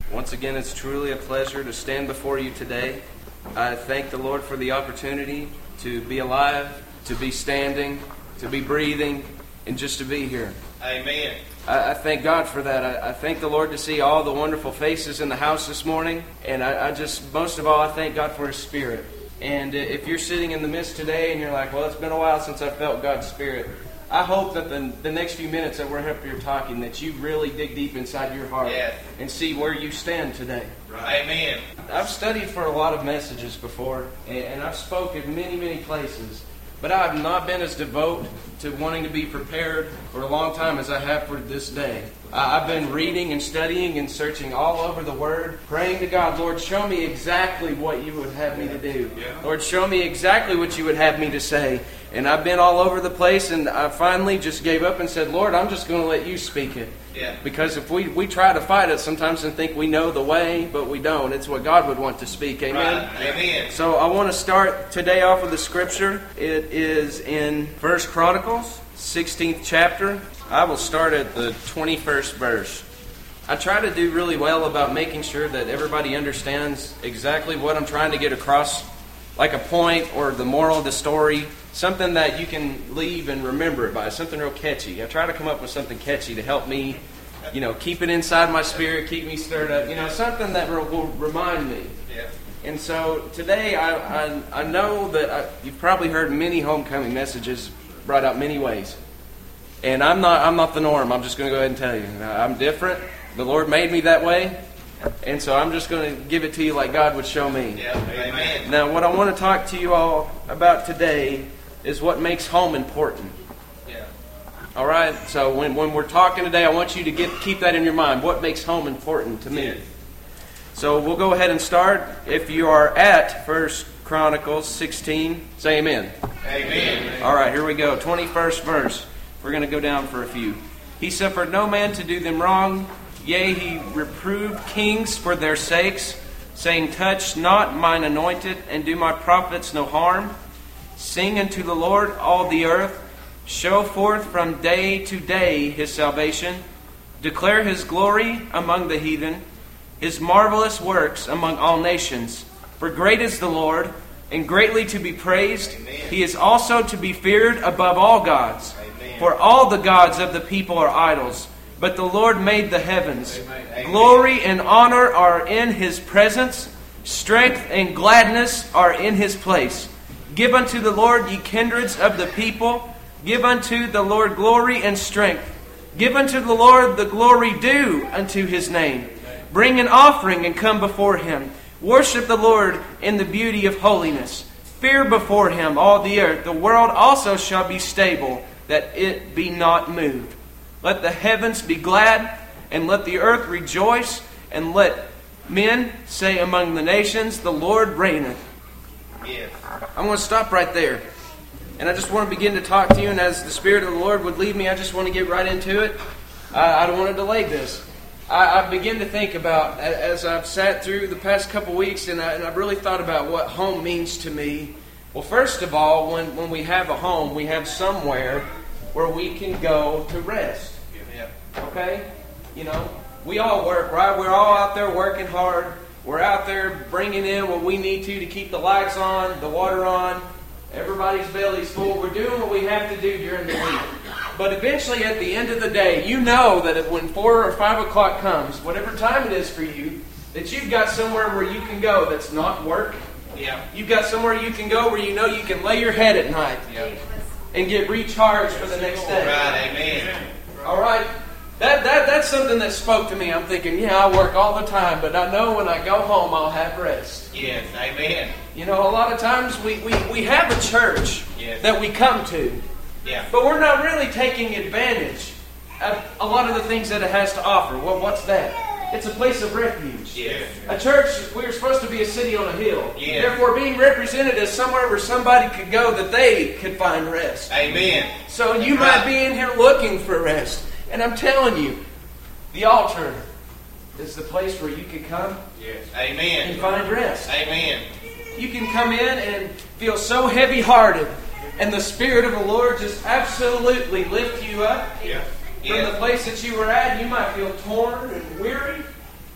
Once again, it's truly a pleasure to stand before you today. I thank the Lord for the opportunity to be alive, to be standing, to be breathing, and just to be here. Amen. I thank God for that. I thank the Lord to see all the wonderful faces in the house this morning. And I just, most of all, I thank God for His Spirit. And if you're sitting in the midst today and you're like, well, it's been a while since I felt God's Spirit, I hope that the next few minutes that we're up here talking, that you really dig deep inside your heart and see where you stand today. Right. Amen. I've studied for a lot of messages before, and I've spoken in many, many places. But I have not been as devout to wanting to be prepared for a long time as I have for this day. I've been reading and studying and searching all over the Word, praying to God, Lord, show me exactly what you would have me to do. Lord, show me exactly what you would have me to say. And I've been all over the place, and I finally just gave up and said, Lord, I'm just going to let you speak it. Yeah. Because if we try to fight it sometimes and think we know the way, but we don't. It's what God would want to speak. Amen? Right. Amen. So I want to start today off with the scripture. It is in 1 Chronicles, 16th chapter. I will start at the 21st verse. I try to do really well about making sure that everybody understands exactly what I'm trying to get across, like a point or the moral of the story, something that you can leave and remember it by, something real catchy. I try to come up with something catchy to help me, keep it inside my spirit, keep me stirred up, something that will remind me. Yeah. And so today I know that you've probably heard many homecoming messages brought out many ways. And I'm not the norm. I'm just going to go ahead and tell you. I'm different. The Lord made me that way. And so I'm just going to give it to you like God would show me. Yeah. Amen. Now, what I want to talk to you all about today is what makes home important. Yeah. All right? So when we're talking today, I want you to keep that in your mind. What makes home important to me? Yeah. So we'll go ahead and start. If you are at 1 Chronicles 16, say amen. Amen. All right, here we go. 21st verse. We're going to go down for a few. He suffered no man to do them wrong. Yea, he reproved kings for their sakes, saying, touch not mine anointed, and do my prophets no harm. Sing unto the Lord all the earth. Show forth from day to day his salvation. Declare his glory among the heathen, his marvelous works among all nations. For great is the Lord, and greatly to be praised. Amen. He is also to be feared above all gods. Amen. For all the gods of the people are idols, but the Lord made the heavens. Amen. Glory and honor are in his presence. Strength and gladness are in his place. Give unto the Lord, ye kindreds of the people. Give unto the Lord glory and strength. Give unto the Lord the glory due unto his name. Bring an offering and come before him. Worship the Lord in the beauty of holiness. Fear before him all the earth. The world also shall be stable, that it be not moved. Let the heavens be glad, and let the earth rejoice, and let men say among the nations, the Lord reigneth. Yes. I'm going to stop right there. And I just want to begin to talk to you, and as the Spirit of the Lord would lead me, I just want to get right into it. I don't want to delay this. I begin to think about, as I've sat through the past couple weeks, and I've really thought about what home means to me. Well, first of all, when we have a home, we have somewhere where we can go to rest. Yeah. Okay? We all work, right? We're all out there working hard. We're out there bringing in what we need to keep the lights on, the water on. Everybody's belly's full. We're doing what we have to do during the week. But eventually, at the end of the day, you know that when 4 or 5 o'clock comes, whatever time it is for you, that you've got somewhere where you can go that's not work. Yeah. You've got somewhere you can go where you know you can lay your head at night and get recharged for the next day. Right. Amen. All right? That's something that spoke to me. I'm thinking, I work all the time, but I know when I go home, I'll have rest. Yes. Amen. A lot of times we have a church that we come to, but we're not really taking advantage of a lot of the things that it has to offer. Well, what's that? It's a place of refuge. Yes. A church, we're supposed to be a city on a hill. Yes. Therefore, being represented as somewhere where somebody could go that they could find rest. Amen. So you might be in here looking for rest. And I'm telling you, the altar is the place where you can come Amen. and find rest. Amen. You can come in and feel so heavy-hearted, and the Spirit of the Lord just absolutely lift you up. Yeah. From the place that you were at, you might feel torn and weary.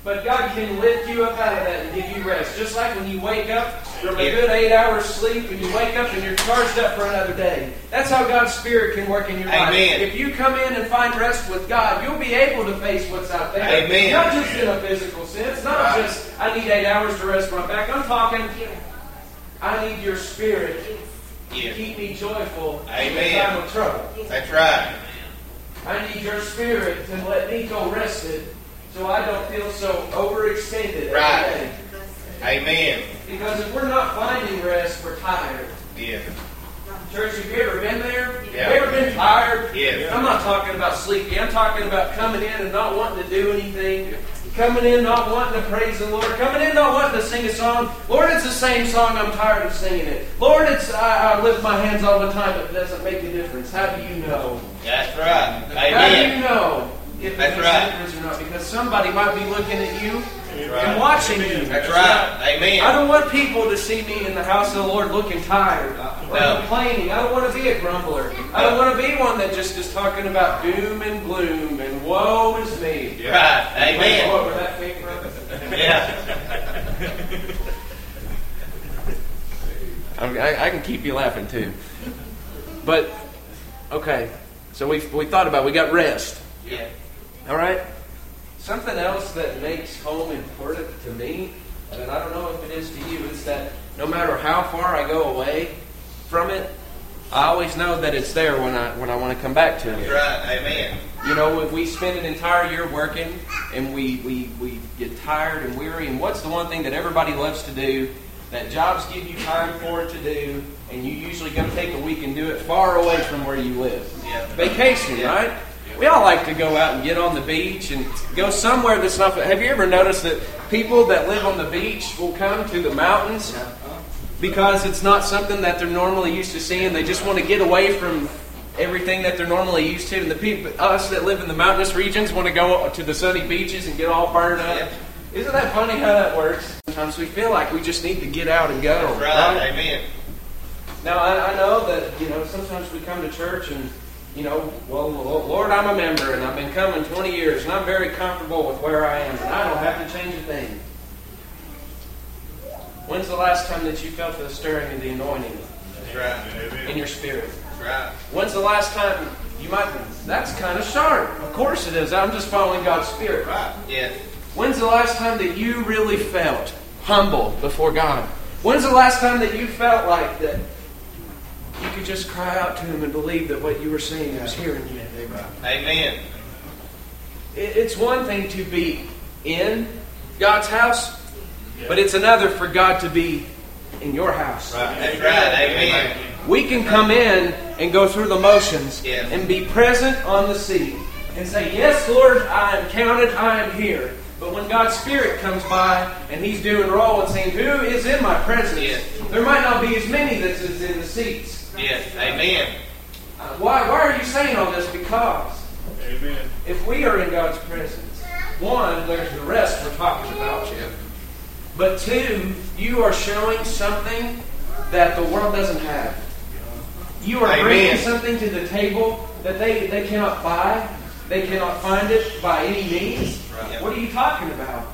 But God can lift you up out of that and give you rest. Just like when you wake up from a good 8 hours sleep and you wake up and you're charged up for another day. That's how God's Spirit can work in your life. Amen. If you come in and find rest with God, you'll be able to face what's out there. Amen. Not just in a physical sense. Not just, I need 8 hours to rest my back. I'm talking, I need your Spirit to keep me joyful in the time of trouble. That's right. I need your Spirit to let me go rested so I don't feel so overextended every day. Amen. Because if we're not finding rest, we're tired. Yeah. Church, have you ever been there? Yeah. Have you ever been tired? Yeah. I'm not talking about sleepy. I'm talking about coming in and not wanting to do anything. Coming in not wanting to praise the Lord. Coming in not wanting to sing a song. Lord, it's the same song. I'm tired of singing it. Lord, I lift my hands all the time, but it doesn't make a difference. How do you know? That's right. How do you Amen. know if it That's makes right. a difference or not? Because somebody might be looking at you right. and watching you. That's right. Amen. I don't want people to see me in the house of the Lord looking tired or No. complaining. I don't want to be a grumbler. I don't want to be one that just is talking about doom and gloom and woe is me. Right. Amen. What, where that came from? Yeah. I can keep you laughing too. But, okay, so we thought about it. We got rest. Yeah. All right? Something else that makes home important to me, and I don't know if it is to you, is that no matter how far I go away from it, I always know that it's there when I want to come back to That's it. right. Amen. You know, we spend an entire year working, and we get tired and weary, and what's the one thing that everybody loves to do, that jobs give you time for it to do, and you usually go take a week and do it far away from where you live? Yeah. Vacation, right? We all like to go out and get on the beach and go somewhere that's not... Have you ever noticed that people that live on the beach will come to the mountains because it's not something that they're normally used to seeing? They just want to get away from everything that they're normally used to. And the people, us that live in the mountainous regions, want to go to the sunny beaches and get all burned up. Yeah. Isn't that funny how that works? Sometimes we feel like we just need to get out and go. That's right. Amen. Now, I know that, sometimes we come to church and, well, Lord, I'm a member and I've been coming 20 years and I'm very comfortable with where I am and I don't have to change a thing. When's the last time that you felt the stirring of the anointing That's right. in your spirit? That's right. When's the last time you might... That's kind of sharp. Of course it is. I'm just following God's Spirit. Right. Yes. When's the last time that you really felt humble before God? When's the last time that you felt like that you could just cry out to Him and believe that what you were saying was hearing you? Amen. It's one thing to be in God's house, but it's another for God to be in your house. Right. That's right. Amen. We can come in and go through the motions Yes. and be present on the scene and say, yes, Lord, I am counted, I am here. But when God's Spirit comes by and He's doing roll and saying, who is in my presence? Yes. There might not be as many that is in the seats. Yes. Amen. Why are you saying all this? Because Amen. if we are in God's presence, one, there's the rest we're talking about. But two, you are showing something that the world doesn't have. You are Amen. bringing something to the table that they cannot buy. They cannot find it by any means. Right. What are you talking about?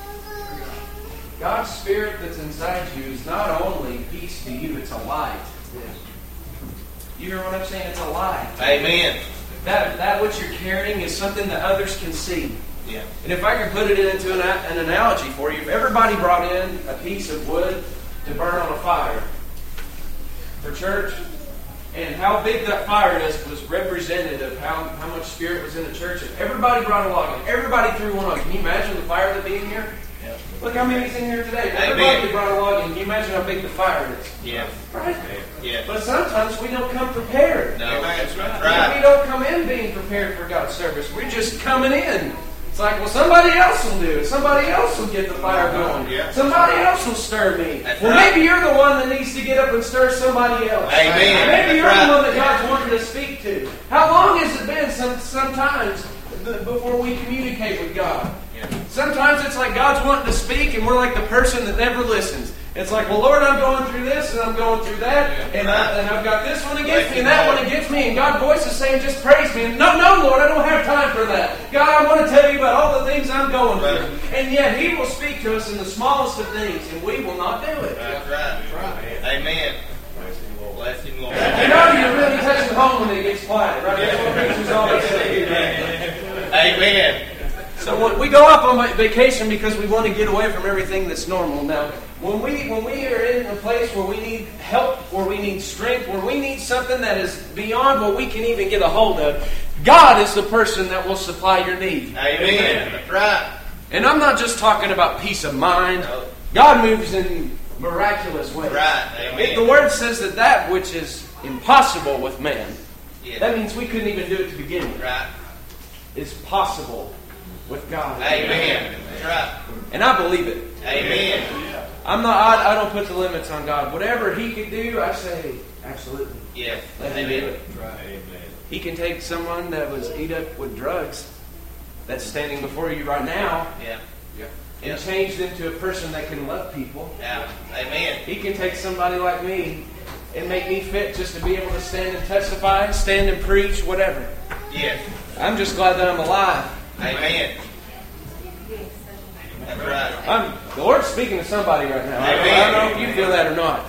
God's Spirit that's inside you is not only peace to you, it's a light. You hear what I'm saying? It's a light. Amen. That what you're carrying is something that others can see. Yeah. And if I could put it into an analogy for you, if everybody brought in a piece of wood to burn on a fire for church, and how big that fire is was representative of how much Spirit was in the church. If everybody brought a log in, everybody threw one on. Can you imagine the fire that'd be in here? Yeah. Look how many's in here today. If Amen. everybody brought a log in, can you imagine how big the fire is? Yeah. Right? Yeah. But sometimes we don't come prepared. No. That's We right. don't come in being prepared for God's service. We're just coming in. It's like, well, somebody else will do it. Somebody else will get the fire going. Yeah. Somebody else will stir me. That's Well, right. maybe you're the one that needs to get up and stir somebody else. Amen. Maybe you're That's the right. one that God's wanting to speak to. How long has it been sometimes before we communicate with God? Yeah. Sometimes it's like God's wanting to speak and we're like the person that never listens. It's like, well, Lord, I'm going through this and I'm going through that, and I've got this one against me and that one against me, and God's voice is saying, just praise me. And no, Lord, I don't have time for that. God, I want to tell you about all the things I'm going through. And yet He will speak to us in the smallest of things, and we will not do it. That's right. Amen. Bless Him, Lord. You know you're really touching home when it gets quiet, right? That's what preachers always say. Amen. So we go off on vacation because we want to get away from everything that's normal. Now, when we are in a place where we need help, where we need strength, where we need something that is beyond what we can even get a hold of, God is the person that will supply your need. Amen. That's right. And I'm not just talking about peace of mind. God moves in miraculous ways. Right. Amen. The Word says that which is impossible with man, Yes. that means we couldn't even do it to begin with, Right. is possible with God. Amen. That's right. And I believe it. Amen. I don't put the limits on God. Whatever He can do, I say, absolutely. Yes. Let Him do Amen. it. He can take someone that was eat up with drugs, that's standing before you right now, Yeah. and change them to a person that can love people. Yeah. Amen. He can take somebody like me and make me fit just to be able to stand and testify, stand and preach, whatever. Yes. I'm just glad that I'm alive. Amen. That's right. The Lord's speaking to somebody right now. I Amen. don't know if you feel that or not.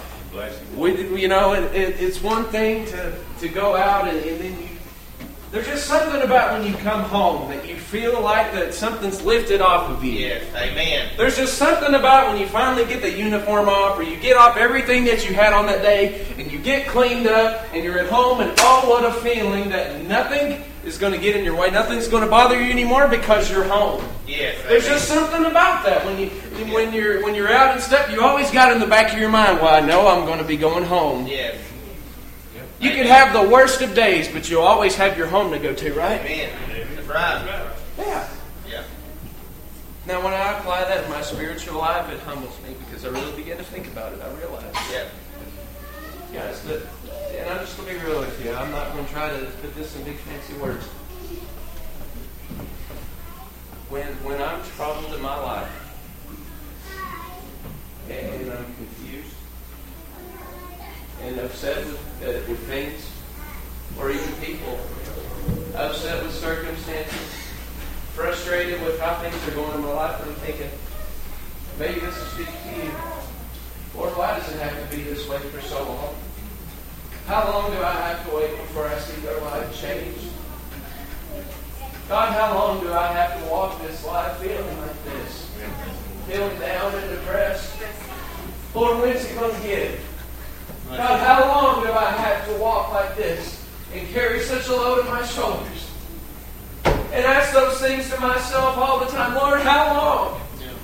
It's one thing to go out and then there's just something about when you come home that you feel like that something's lifted off of you. Yes. Amen. There's just something about when you finally get the uniform off, or you get off everything that you had on that day, and you get cleaned up, and you're at home, and oh, what a feeling that nothing is going to get in your way. Nothing's going to bother you anymore because you're home. Yes. There's just something about that when you're out and stuff. You always got in the back of your mind, well, I know I'm going to be going home. Yes. You can have the worst of days, but you'll always have your home to go to, right? Amen. That's right. Yeah. Yeah. Now, when I apply that in my spiritual life, it humbles me because I really begin to think about it. I realize, Yeah. guys, and I'm just going to be real with you. I'm not going to try to put this in big fancy words. When I'm troubled in my life, and I'm confused, and upset with things, or even people, upset with circumstances, frustrated with how things are going in my life, and I'm thinking, maybe this will speak to you. Lord, why does it have to be this way for so long? How long do I have to wait before I see their life change? God, how long do I have to walk this life feeling like this? Feeling down and depressed? Lord, when's it going to get it? God, how long do I have to walk like this and carry such a load on my shoulders? And ask those things to myself all the time. Lord, how long?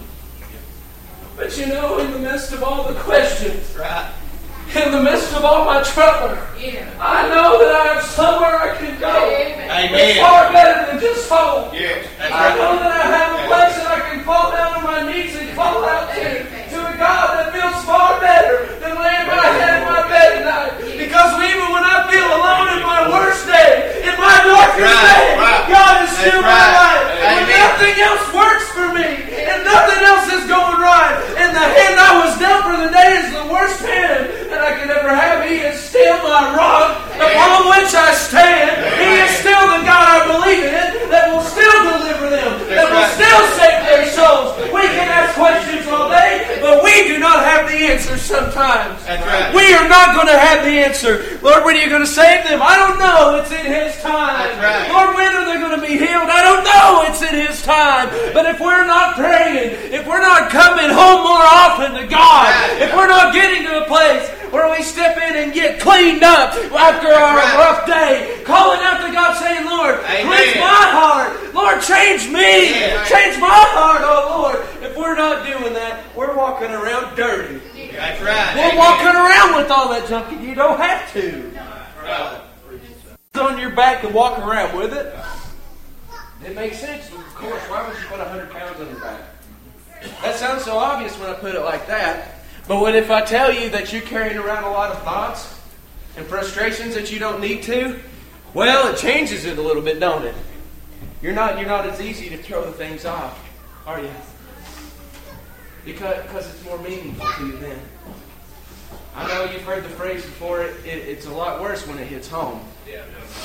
But you know, in the midst of all the questions, Right. in the midst of all my trouble, I know that I have somewhere I can go. Amen. It's far better than just home. Yes. That's I know right. that I have a place that I can fall down on my knees and call out to a God that feels far better than laying my head in my bed at night. Because even when I feel alone in my worst day, in my darkest day, God is still my life. When nothing else works for me, and nothing else is going right, and the hand I was dealt for the day is the worst hand that I could ever have, He is still my rock upon which I stand. He is still the God I believe in, that will still deliver them, that will still save their souls. We can ask questions all day, but we do not have the answer sometimes. That's right. We are not going to have the answer. Lord, when are you going to save them? I don't know. It's in His time. That's right. Lord, when are they going to be healed? I don't know. It's in His time. But if we're not praying, if we're not coming home more often to God, if we're not getting to a place where we step in and get cleaned up after our rough day, calling out to God saying, Lord, cleanse my heart. Lord, change me. Change my heart, oh Lord. If we're not doing that, we're walking around dirty. That's right. We're walking around with all that junk, and you don't have to. Right. It's on your back and walk around with it. It makes sense. Of course, why would you put 100 pounds on your back? That sounds so obvious when I put it like that. But what if I tell you that you're carrying around a lot of thoughts and frustrations that you don't need to? Well, it changes it a little bit, don't it? You're not as easy to throw the things off, are you? because it's more meaningful to you then. I know you've heard the phrase before, it's a lot worse when it hits home. Yeah.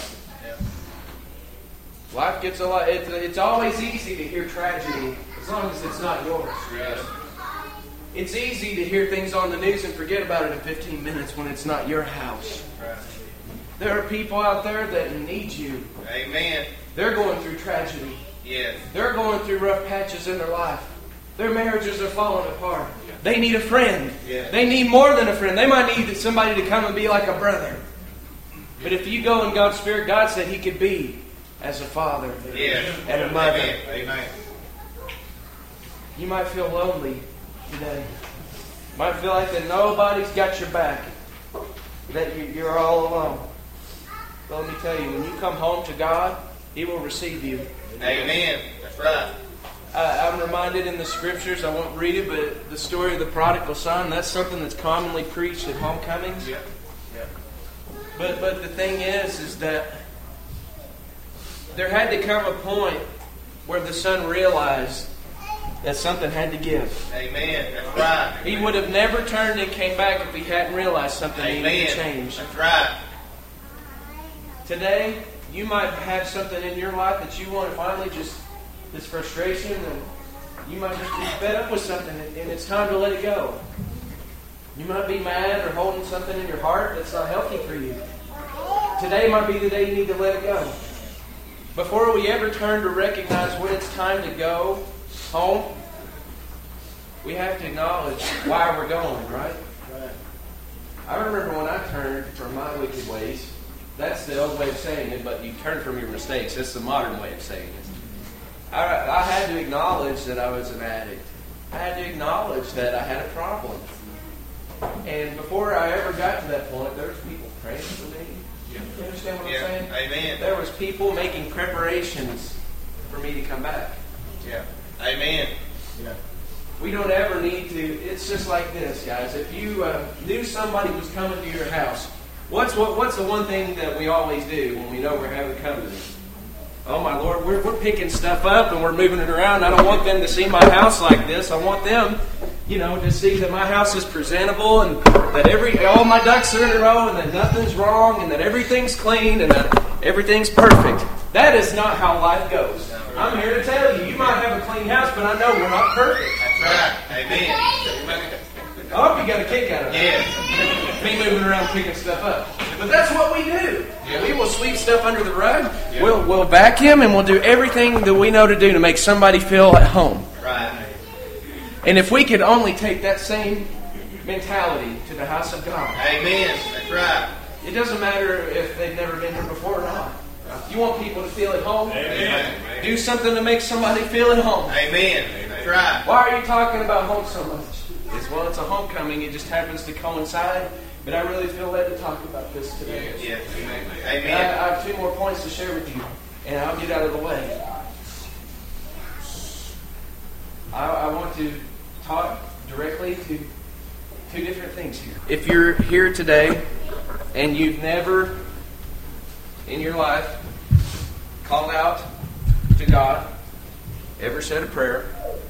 Life gets a lot, it's always easy to hear tragedy as long as it's not yours. Yes. It's easy to hear things on the news and forget about it in 15 minutes when it's not your house. Right. There are people out there that need you. Amen. They're going through tragedy. Yes. They're going through rough patches in their life. Their marriages are falling apart. They need a friend. Yeah. They need more than a friend. They might need somebody to come and be like a brother. But if you go in God's Spirit, God said He could be as a father and a mother. Amen. You might feel lonely today. You might feel like that nobody's got your back. That you're all alone. But let me tell you, when you come home to God, He will receive you. Amen. That's right. I'm reminded in the Scriptures, I won't read it, but the story of the prodigal son, that's something that's commonly preached at homecomings. Yeah. But the thing is that there had to come a point where the son realized that something had to give. Amen. That's right. He would have never turned and came back if he hadn't realized something needed to change. That's right. Today, you might have something in your life that you want to finally just, this frustration, and you might just be fed up with something, and it's time to let it go. You might be mad or holding something in your heart that's not healthy for you. Today might be the day you need to let it go. Before we ever turn to recognize when it's time to go home, we have to acknowledge why we're going, right? I remember when I turned from my wicked ways. That's the old way of saying it, but you turn from your mistakes. That's the modern way of saying it. I had to acknowledge that I was an addict. I had to acknowledge that I had a problem. And before I ever got to that point, there was people praying for me. You understand what I'm saying? Amen. There was people making preparations for me to come back. Yeah. Amen. Yeah. We don't ever need to. It's just like this, guys. If you knew somebody was coming to your house, what's the one thing that we always do when we know we're having company? Oh my Lord, we're picking stuff up and we're moving it around. I don't want them to see my house like this. I want them, to see that my house is presentable and that all my ducks are in a row and that nothing's wrong and that everything's clean and that everything's perfect. That is not how life goes. I'm here to tell you, you might have a clean house, but I know we're not perfect. That's right. Amen. I hope you got a kick out of it. Yeah. Me moving around picking stuff up. But that's what we do. Yeah. We will sweep stuff under the rug. Yeah. We'll vacuum and we'll do everything that we know to do to make somebody feel at home. Right. And if we could only take that same mentality to the house of God. Amen. That's right. It doesn't matter if they've never been here before or not. You want people to feel at home? Amen. Do something to make somebody feel at home. Amen. That's right. Why are you talking about home so much? It's a homecoming. It just happens to coincide. But I really feel led to talk about this today. Yes. Amen. I have 2 more points to share with you, and I'll get out of the way. I want to talk directly to 2 different things here. If you're here today and you've never in your life called out to God, ever said a prayer,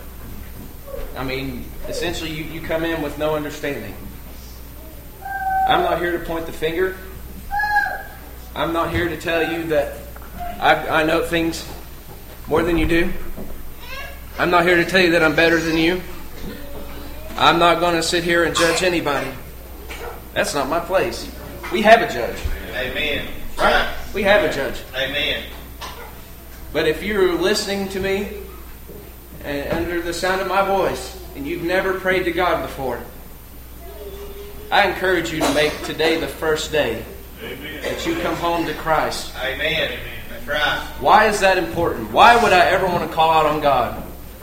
essentially you come in with no understanding. I'm not here to point the finger. I'm not here to tell you that I know things more than you do. I'm not here to tell you that I'm better than you. I'm not going to sit here and judge anybody. That's not my place. We have a judge. Amen. Right? We have a judge. Amen. But if you're listening to me and under the sound of my voice and you've never prayed to God before, I encourage you to make today the first day that you come home to Christ. Amen. That's right. Why is that important? Why would I ever want to call out on God?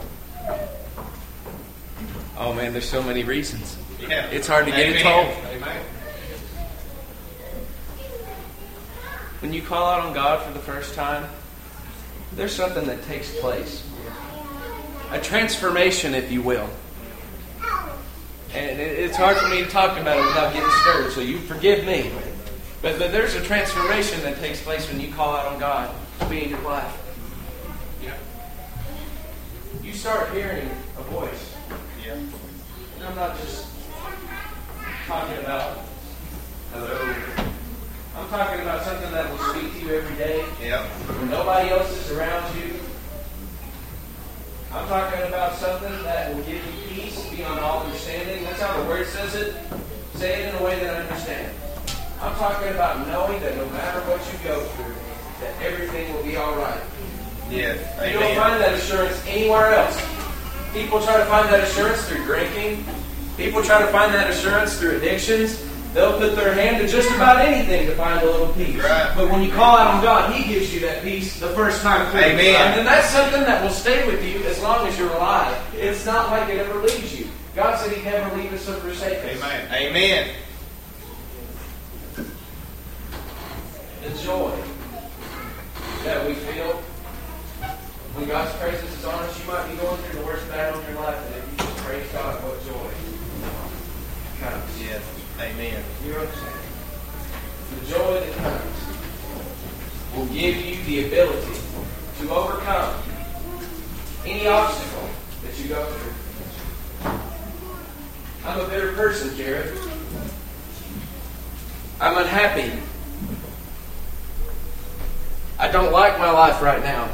Oh man, there's so many reasons. Yeah. It's hard to get it told. Amen. When you call out on God for the first time, there's something that takes place. A transformation, if you will. And it's hard for me to talk about it without getting stirred, so you forgive me. But there's a transformation that takes place when you call out on God to be in your life. Yeah. You start hearing a voice. Yeah. not just talking about hello. I'm talking about something that will speak to you every day. Yep. When nobody else is around you. I'm talking about something that will give you peace beyond all understanding. That's how the Word says it. Say it in a way that I understand. I'm talking about knowing that no matter what you go through, that everything will be all right. Yes. You don't find that assurance anywhere else. People try to find that assurance through drinking. People try to find that assurance through addictions. They'll put their hand to just about anything to find a little peace. Right. But when you call out on God, He gives you that peace the first time through. Amen. And that's something that will stay with you as long as you're alive. It's not like it ever leaves you. God said He'd never leave us or forsake us. Amen. Amen. The joy that we feel when God's presence is on us. You might be going through the worst battle in your life, and if you just praise God, what joy comes. Yes. Amen. You understand? The joy that comes will give you the ability to overcome any obstacle that you go through. I'm a bitter person, Jared. I'm unhappy. I don't like my life right now.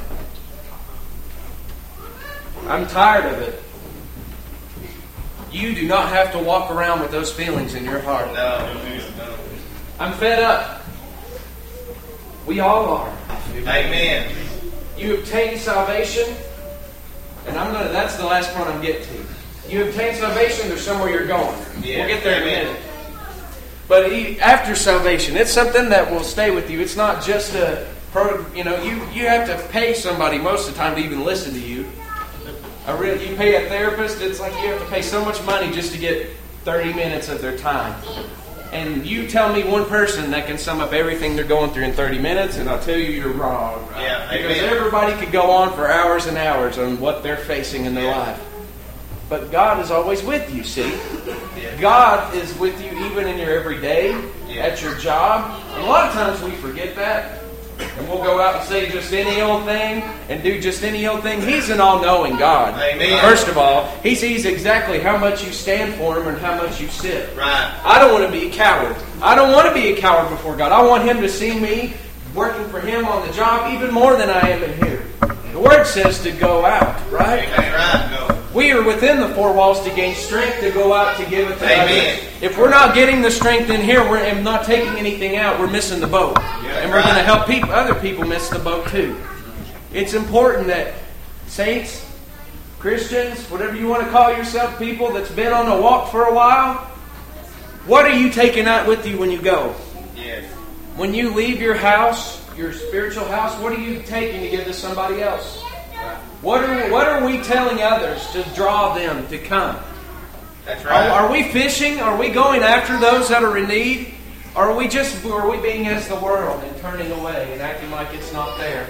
I'm tired of it. You do not have to walk around with those feelings in your heart. No. I'm fed up. We all are. Amen. You obtain salvation, and that's the last point I'm getting to. You obtain salvation, there's somewhere you're going. Yeah. We'll get there in a Amen. minute. But after salvation, it's something that will stay with you. It's not just you have to pay somebody most of the time to even listen to you. You pay a therapist, it's like you have to pay so much money just to get 30 minutes of their time. And you tell me one person that can sum up everything they're going through in 30 minutes, and I'll tell you you're wrong. Right? Yeah, because amen. everybody could go on for hours and hours on what they're facing in their life. But God is always with you, see? Yeah. God is with you even in your everyday, Yeah. at your job. And a lot of times we forget that. And we'll go out and say just any old thing and do just any old thing. He's an all-knowing God. Amen. First of all, He sees exactly how much you stand for Him and how much you sit. Right. I don't want to be a coward. I don't want to be a coward before God. I want Him to see me working for Him on the job even more than I am in here. The Word says to go out, right? Amen. Right. Go. We are within the four walls to gain strength to go out to give it to Amen. others. If we're not getting the strength in here and not taking anything out, we're missing the boat. And we're going to help other people miss the boat too. It's important that saints, Christians, whatever you want to call yourself, people that's been on a walk for a while, what are you taking out with you when you go? Yes. When you leave your house, your spiritual house, what are you taking to give to somebody else? What are we telling others to draw them to come? That's right. Are we fishing? Are we going after those that are in need? Or are we being as the world and turning away and acting like it's not there?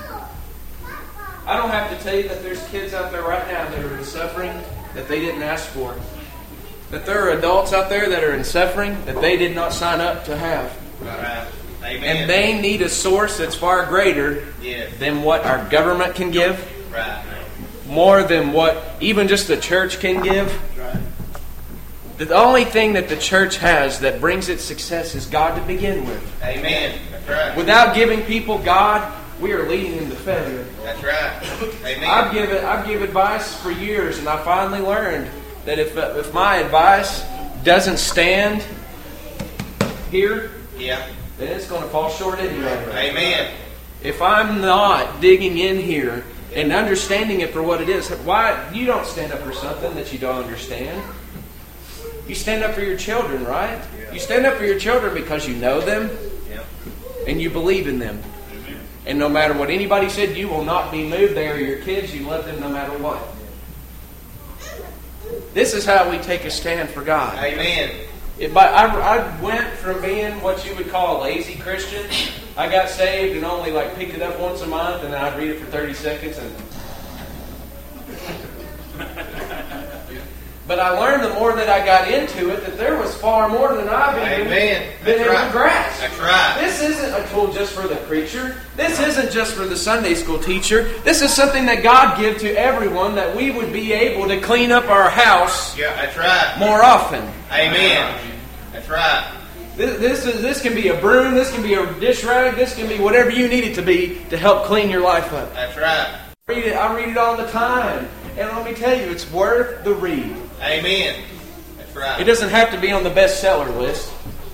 I don't have to tell you that there's kids out there right now that are in suffering that they didn't ask for. That there are adults out there that are in suffering that they did not sign up to have. Right. Amen. And they need a source that's far greater than what our government can give. Right. More than what even just the church can give. Right. The only thing that the church has that brings its success is God to begin with. Amen. That's right. Without giving people God, we are leading them to failure. That's right. Amen. I've given advice for years, and I finally learned that if my advice doesn't stand here, then it's going to fall short anyway. Amen. If I'm not digging in here and understanding it for what it is, why you don't stand up for something that you don't understand? You stand up for your children, right? Yeah. You stand up for your children because you know them and you believe in them. And no matter what anybody said, you will not be moved. They are your kids. You love them no matter what. This is how we take a stand for God. Amen. I went from being what you would call a lazy Christian. I got saved and only picked it up once a month, and then I'd read it for 30 seconds. And But I learned the more that I got into it that there was far more than I've even been able to grasp. That's right. This isn't a tool just for the preacher. This isn't just for the Sunday school teacher. This is something that God gives to everyone, that we would be able to clean up our house That's right. more often. Amen. That's right. This can be a broom, this can be a dish rag, this can be whatever you need it to be to help clean your life up. That's right. I read it all the time. And let me tell you, it's worth the read. Amen. That's right. It doesn't have to be on the bestseller list,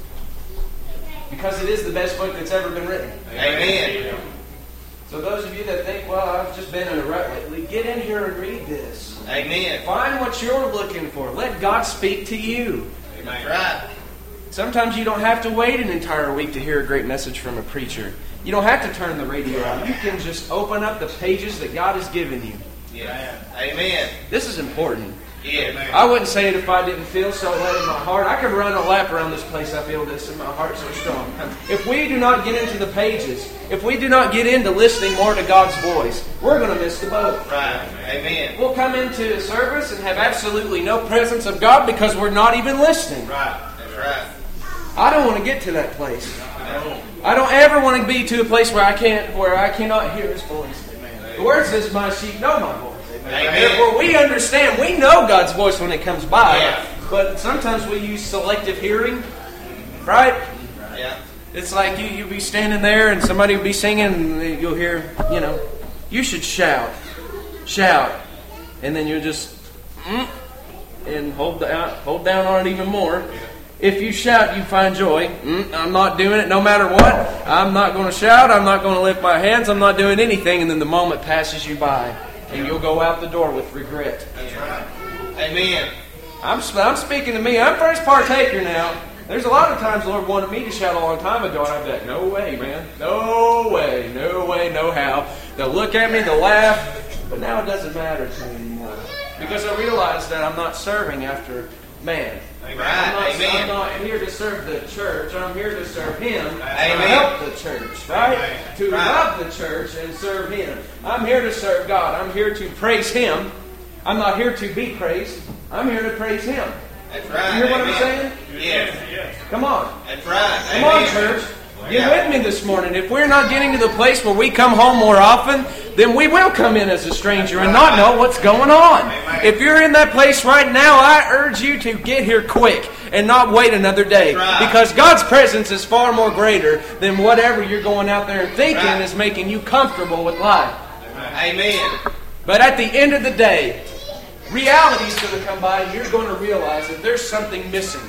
because it is the best book that's ever been written. Amen. So those of you that think, well, I've just been in a rut lately, get in here and read this. Amen. Find what you're looking for. Let God speak to you. That's right. Sometimes you don't have to wait an entire week to hear a great message from a preacher. You don't have to turn the radio out. You can just open up the pages that God has given you. Yeah. Amen. This is important. Yeah. I wouldn't say it if I didn't feel so led in my heart. I could run a lap around this place. I feel this in my heart so strong. If we do not get into the pages, if we do not get into listening more to God's voice, we're going to miss the boat. Right. Amen. We'll come into service and have absolutely no presence of God because we're not even listening. Right. That's right. I don't want to get to that place. I don't ever want to be to a place where I cannot hear His voice. The Word says, "My sheep know my voice." Therefore, we understand, we know God's voice when it comes by. Yeah. But sometimes we use selective hearing, right? Yeah. It's like you'll be standing there and somebody will be singing and you'll hear, you should shout. And then you'll just, and hold down on it even more. If you shout, you find joy. I'm not doing it no matter what. I'm not going to shout. I'm not going to lift my hands. I'm not doing anything. And then the moment passes you by. And you'll go out the door with regret. That's right. Amen. I'm speaking to me. I'm first partaker now. There's a lot of times the Lord wanted me to shout a long time ago. And I'd be like, no way, man. No way, no how. They'll look at me, they'll laugh. But now it doesn't matter to me anymore. Because I realize that I'm not serving after man. I'm not here to serve the church. I'm here to serve Him. To help the church, right? Amen. To love the church and serve Him. I'm here to serve God. I'm here to praise Him. I'm not here to be praised. I'm here to praise Him. That's right. You hear what I'm saying? Yes. Come on. That's right. Come on, church. Get with me this morning. If we're not getting to the place where we come home more often, then we will come in as a stranger and not know what's going on. If you're in that place right now, I urge you to get here quick and not wait another day. Because God's presence is far more greater than whatever you're going out there and thinking is making you comfortable with life. Amen. But at the end of the day, reality's going to come by and you're going to realize that there's something missing.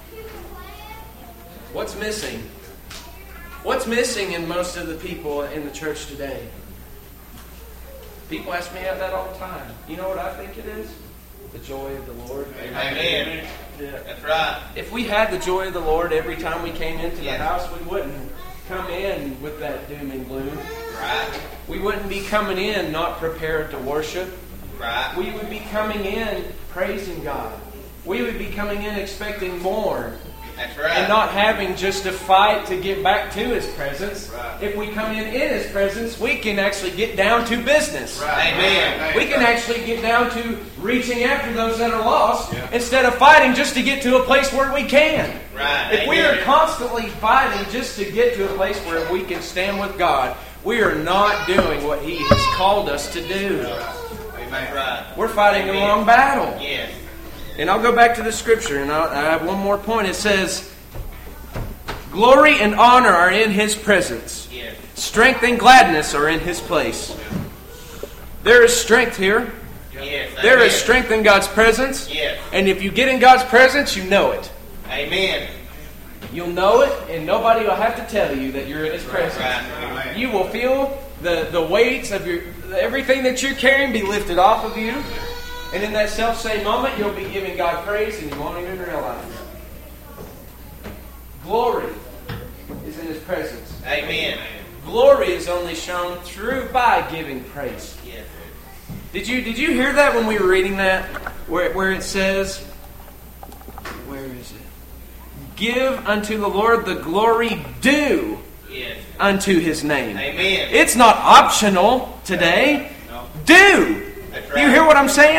What's missing? What's missing in most of the people in the church today? People ask me that all the time. You know what I think it is? The joy of the Lord. Amen. Yeah. That's right. If we had the joy of the Lord every time we came into the house, we wouldn't come in with that doom and gloom. Right. We wouldn't be coming in not prepared to worship. Right. We would be coming in praising God. We would be coming in expecting more. That's right. And not having just to fight to get back to His presence. Right. If we come in His presence, we can actually get down to business. Right. Amen. We can actually get down to reaching after those that are lost instead of fighting just to get to a place where we can. Right. If we are constantly fighting just to get to a place where we can stand with God, we are not doing what He has called us to do. Amen. Right. We're fighting the wrong battle. Yes. And I'll go back to the scripture, and I have one more point. It says, glory and honor are in His presence. Yes. Strength and gladness are in His place. There is strength here. Yes. There is strength in God's presence. Yes. And if you get in God's presence, you know it. Amen. You'll know it, and nobody will have to tell you that you're in His presence. Right. You will feel the weights of everything that you're carrying be lifted off of you. And in that self-same moment, you'll be giving God praise and you won't even realize it. Glory is in His presence. Amen. Glory is only shown by giving praise. Yes. Did you hear that when we were reading that? Where it says, where is it? Give unto the Lord the glory due unto His name. Amen. It's not optional today. No. Do. That's right. You hear what I'm saying?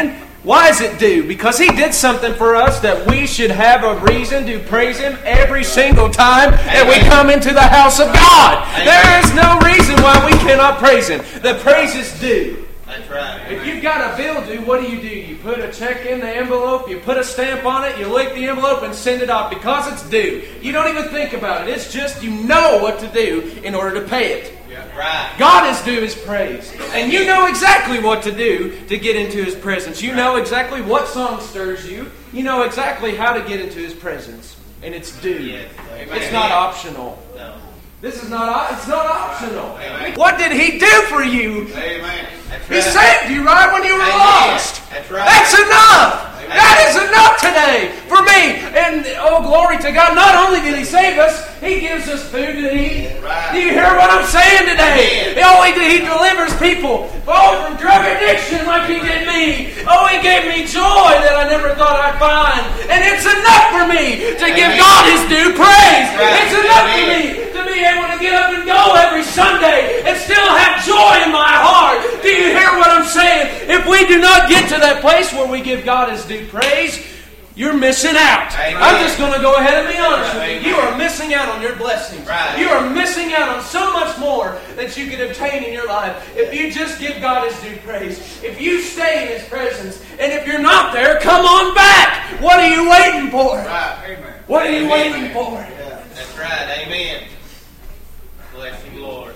Why is it due? Because He did something for us that we should have a reason to praise Him every single time that we come into the house of God. There is no reason why we cannot praise Him. The praise is due. That's right. If you've got a bill due, what do? You put a check in the envelope, you put a stamp on it, you lick the envelope and send it off because it's due. You don't even think about it. It's just you know what to do in order to pay it. Right. God is due His praise. And you know exactly what to do to get into His presence. You know exactly what song stirs you. You know exactly how to get into His presence. And it's due. Yes. It's not optional. No. This is not, it's not optional. Amen. What did He do for you? Amen. That's He right. saved you right when you were Amen. lost. That's right. That's enough. Amen. That is enough today for me. And oh, glory to God. Not only did He save us, He gives us food to eat. Right. Do you hear what I'm saying today? Amen. Oh, He delivers people. Oh, from drug addiction like He did me. Oh, He gave me joy that I never thought I'd find. And it's enough for me to give Amen. God His due praise. Right. It's enough for Amen. me to be able to get up and go every Sunday and still have joy in my heart. Do you hear what I'm saying? If we do not get to that place where we give God His due praise, you're missing out. Amen. I'm just going to go ahead and be honest with Amen. you. You are missing out on your blessings. Right. You are missing out on so much more that you could obtain in your life if you just give God His due praise. If you stay in His presence. And if you're not there, come on back. What are you waiting for? Right. Amen. What are you Amen. waiting for? Yeah. That's right. Amen. Bless you, Lord.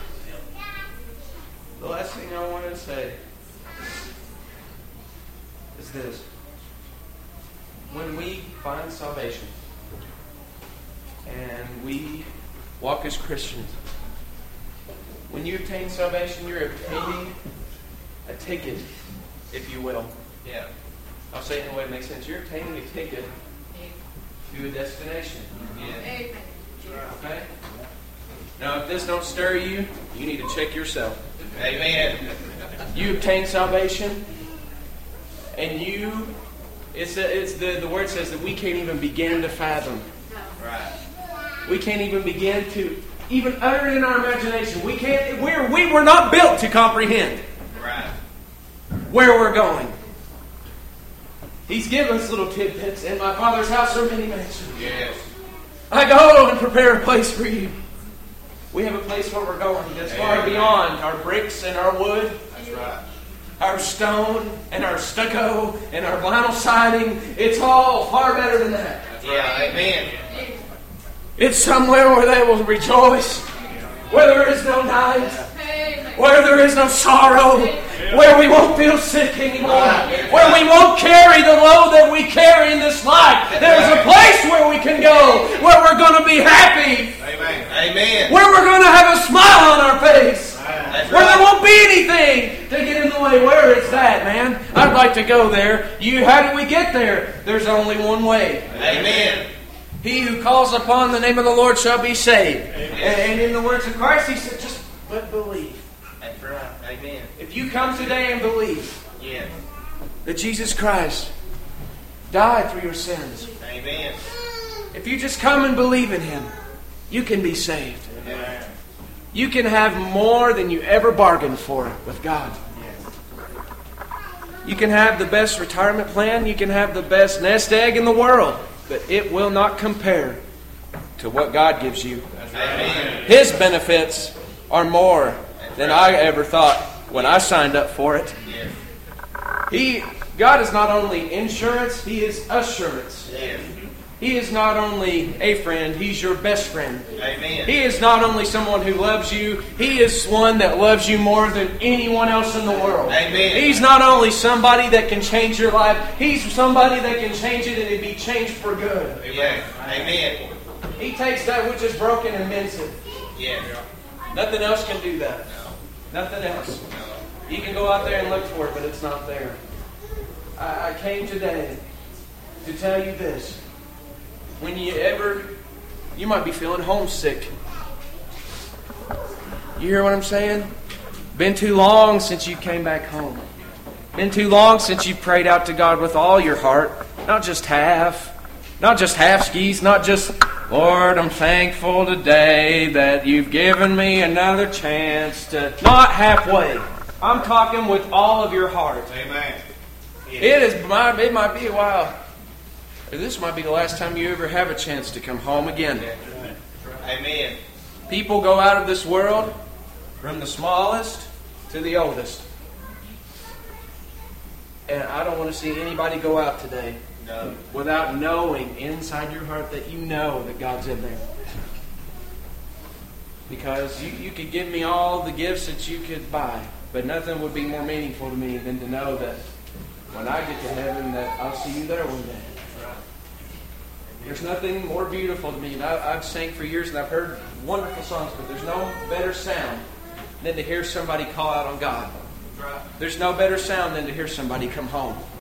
The last thing I want to say is this. When we find salvation and we walk as Christians, when you obtain salvation, you're obtaining a ticket, if you will. Yeah. I'll say it in a way that makes sense. You're obtaining a ticket to a destination. Yeah. Okay? Now, if this don't stir you, you need to check yourself. Amen. You obtain salvation, and you, the word says that we can't even begin to fathom. Right. We can't even begin to even utter it in our imagination. We were not built to comprehend Right. where we're going. He's given us little tidbits. In my Father's house are many mansions. Yes. I go and prepare a place for you. We have a place where we're going that's far Amen. beyond our bricks and our wood, That's right. our stone and our stucco and our vinyl siding. It's all far better than that. That's right. Amen. It's somewhere where they will rejoice, where there is no night, where there is no sorrow, where we won't feel sick anymore, where we won't carry the load that we carry in this life. There's a place where we can go, where we're going to be happy, Amen. Amen. where we're going to have a smile on our face, That's where there right. won't be anything to get in the way. Where is that, man? I'd like to go there. How do we get there? There's only one way. Amen. He who calls upon the name of the Lord shall be saved. And in the words of Christ, He said, just but believe. That's right. Amen. If you come today and believe Yes. that Jesus Christ died for your sins, Amen. if you just come and believe in Him, you can be saved. Amen. You can have more than you ever bargained for with God. You can have the best retirement plan. You can have the best nest egg in the world. But it will not compare to what God gives you. Amen. His benefits are more than I ever thought when I signed up for it. Yes. God is not only insurance, He is assurance. Yes. He is not only a friend, He's your best friend. Amen. He is not only someone who loves you, He is one that loves you more than anyone else in the world. Amen. He's not only somebody that can change your life, He's somebody that can change it and it be changed for good. Yes. Amen. He takes that which is broken and mends it. Yes. Nothing else can do that. Nothing else. You can go out there and look for it, but it's not there. I came today to tell you this. When you might be feeling homesick. You hear what I'm saying? Been too long since you came back home. Been too long since you prayed out to God with all your heart. Not just half. Not just half skis. Not just, Lord, I'm thankful today that you've given me another chance to... Not halfway. I'm talking with all of your heart. Amen. It might be a while. This might be the last time you ever have a chance to come home again. Amen. People go out of this world from the smallest to the oldest. And I don't want to see anybody go out today without knowing inside your heart that you know that God's in there. Because you could give me all the gifts that you could buy, but nothing would be more meaningful to me than to know that when I get to heaven that I'll see you there one day. There's nothing more beautiful to me. And I've sang for years and I've heard wonderful songs, but there's no better sound than to hear somebody call out on God. There's no better sound than to hear somebody come home.